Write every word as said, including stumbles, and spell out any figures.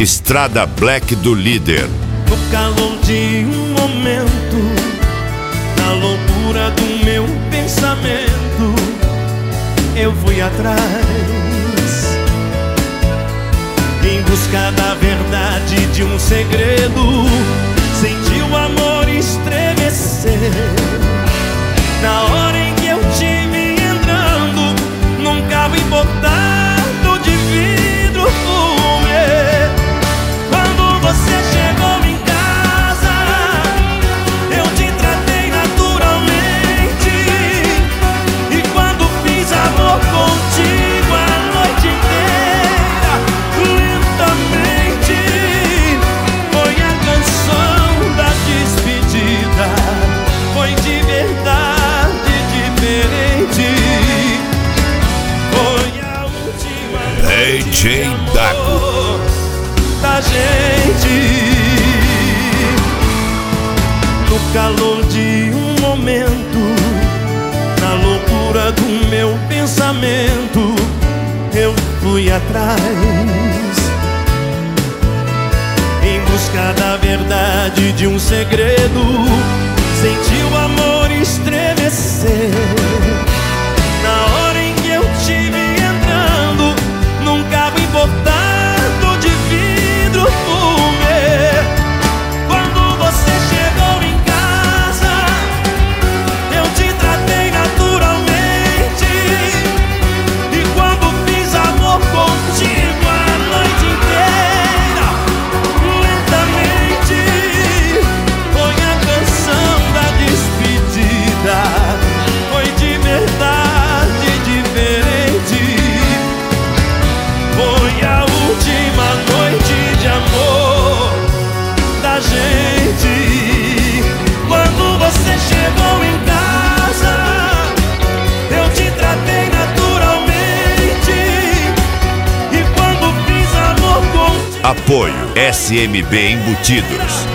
Estrada Black do Líder. No calor de um momento, na loucura do meu pensamento, eu fui atrás, em busca da verdade de um segredo. Senti o amor estremecer na hora em que eu te vi entrando num carro importado de vidro fumê. Quando você chegou em casa, eu te tratei naturalmente, e quando fiz amor contigo a noite inteira, lentamente, foi a canção da despedida. Foi de verdade diferente. Foi a última D J Dago da gente. No calor de um momento, na loucura do meu pensamento, eu fui atrás, em busca da verdade de um segredo. Senti o amor estremecer na hora em que eu te vi entrando num carro importado de vidro fumê. Quando você chegou em casa, eu te tratei naturalmente, e quando fiz amor contigo a noite inteira, lentamente, foi a canção da despedida. Foi de verdade diferente. Foi a última noite de amor da gente. Quando você chegou em casa, eu te tratei naturalmente, e quando fiz amor contigo. Apoio S M B Embutidos.